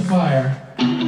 Fire.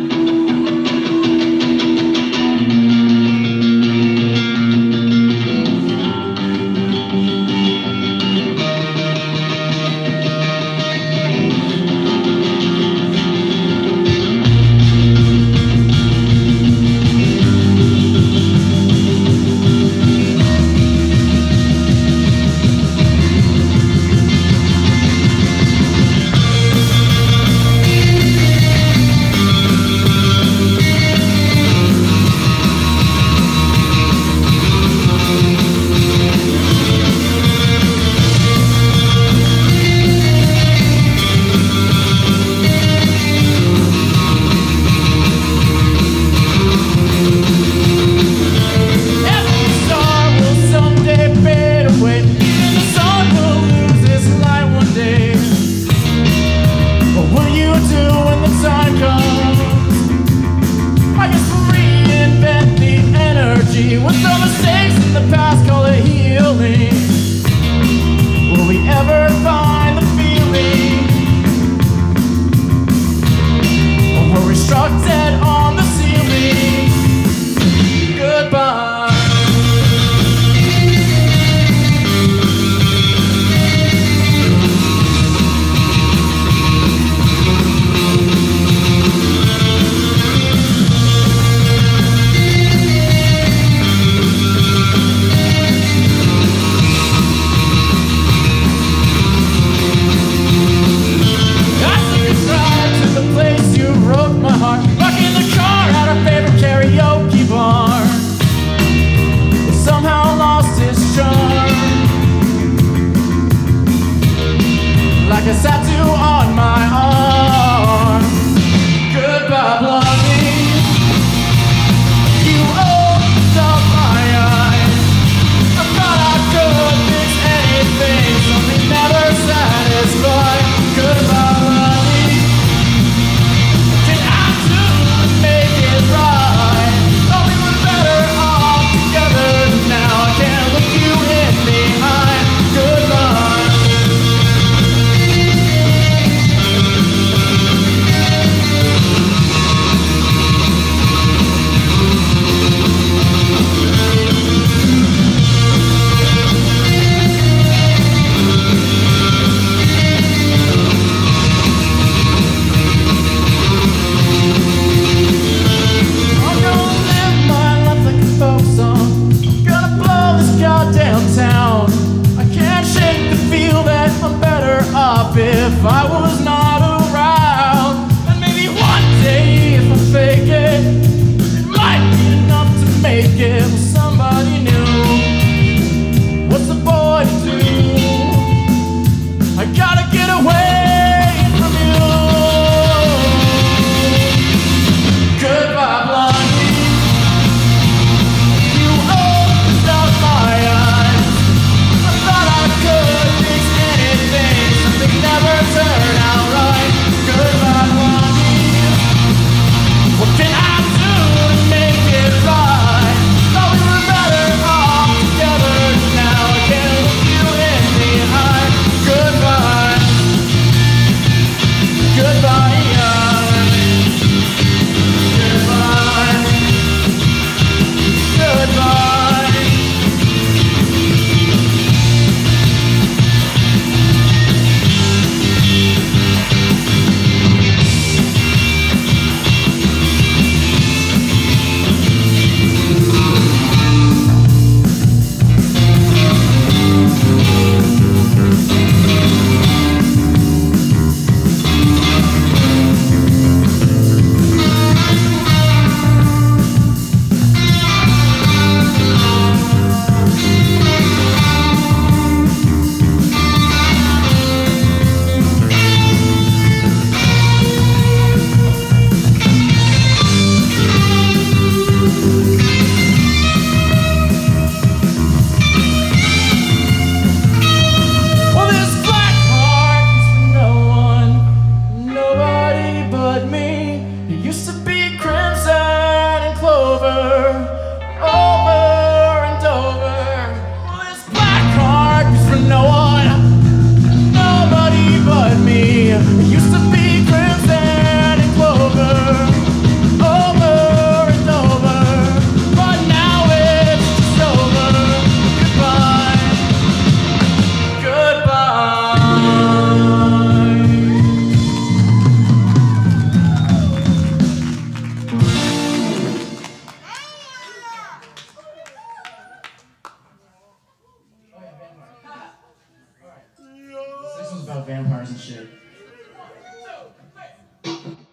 With the mistakes in the past, call it healing. Will we ever find the feeling? Or were we struck dead on the ceiling? Goodbye. Like a tattoo on my arm. Goodbye, Blondie. You opened up my eyes. I thought I could fix anything, something never satisfied. Goodbye, Blondie. Can I just make it right? Oh, we were better off together now. I can't look you in the eye. Goodbye. If I was not around, and maybe one day if I fake it, it might be enough to make it with somebody new. What's the boy to do? I gotta get away from you. Goodbye, Blondie. You opened up my eyes. I thought I could fix anything. Never turn out vampires and shit.